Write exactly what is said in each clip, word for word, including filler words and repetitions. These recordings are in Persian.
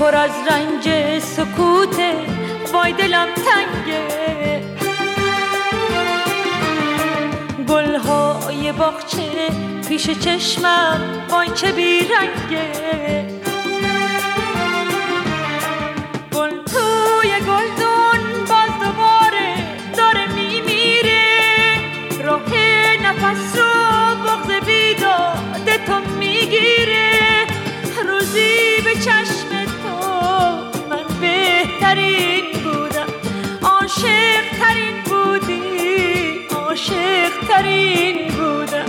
پر از رنج سکوت، وای دلم تنگه. گلهای باغچه پیش چشمم، وای چه بیرنگه. گل توی گلدون باز دوباره داره میمیره، راه نفس رو بغض بیداد تو میگیره. روزی به چشم تو من بهترین بودم، عاشق ترین بودی، عاشق ترین بودم.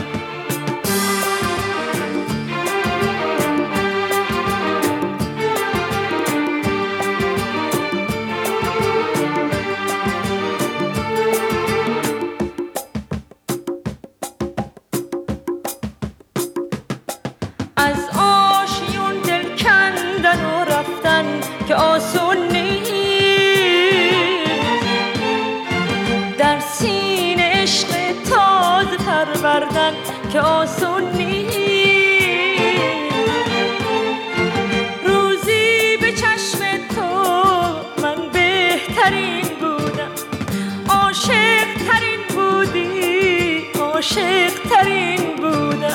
از آشیون دل کندن و رفتن که آسون نیست، در سینه عشق تازه پروردن که آسون نیست. روزی به چشم تو من بهترین بودم، عاشق ترین بودی، عاشق ترین بودم.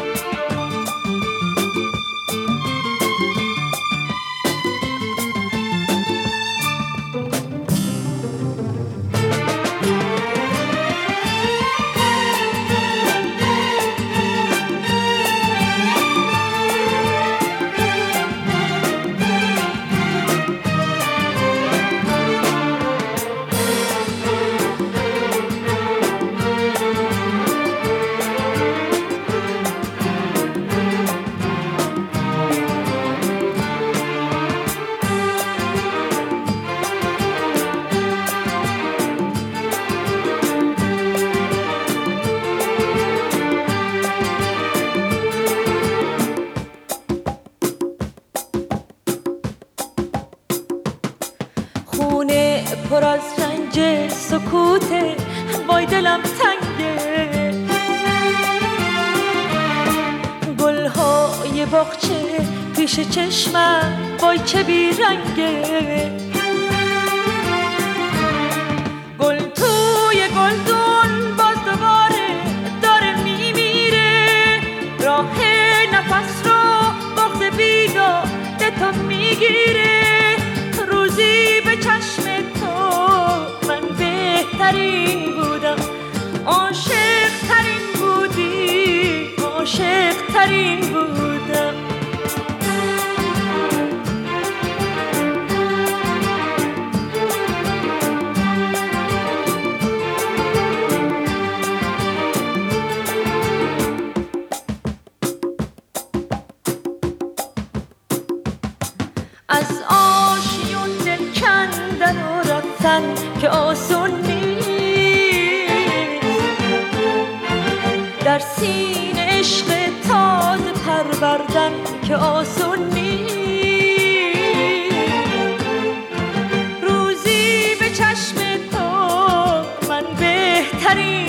خونه پر از رنج سکوته، وای دلم تنگه. گلهای باغچه پیش چشمم، وای چه بیرنگه. گل توی گلدون باز دوباره داره میمیره، راه نفس رو بغض بیداد تو میگیره. روزی به چشم تو من بهترین بودم، عاشق ترین بودی، عاشق ترین بودم. از آشیون دل کندن و رفتن که آسون نیست، در سینه عشق تازه پروردن که آسون نیست. روزی به چشم تو من بهترین